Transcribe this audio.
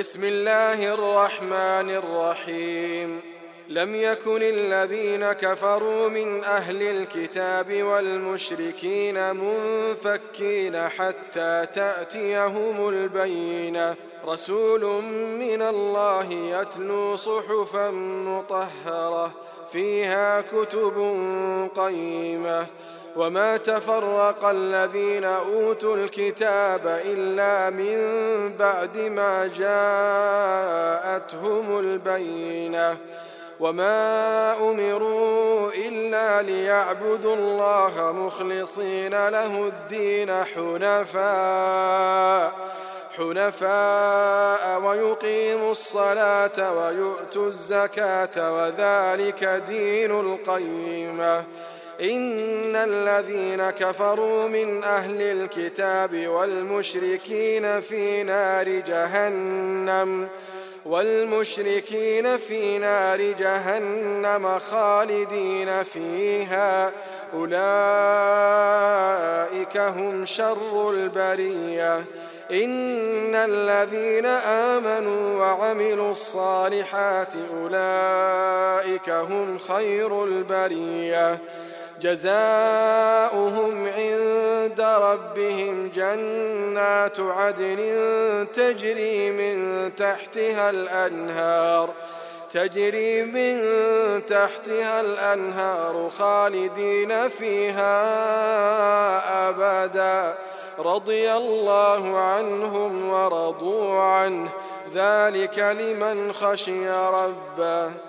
بسم الله الرحمن الرحيم. لم يكن الذين كفروا من أهل الكتاب والمشركين منفكين حتى تأتيهم البينة، رسول من الله يتلو صحفا مطهرة فيها كتب قيمة. وما تفرق الذين أوتوا الكتاب إلا من بعد ما جاءتهم البينة، وما أمروا إلا ليعبدوا الله مخلصين له الدين حنفاء ويقيموا الصلاة ويؤتوا الزكاة وذلك دين القيمة. إن الذين كفروا من أهل الكتاب والمشركين في نار جهنم خالدين فيها، أولئك هم شر البرية. إن الذين آمنوا وعملوا الصالحات أولئك هم خير البرية، جزاؤهم عند ربهم جنات عدن تجري من تحتها الأنهار خالدين فيها أبدا، رضي الله عنهم ورضوا عنه، ذلك لمن خشي ربه.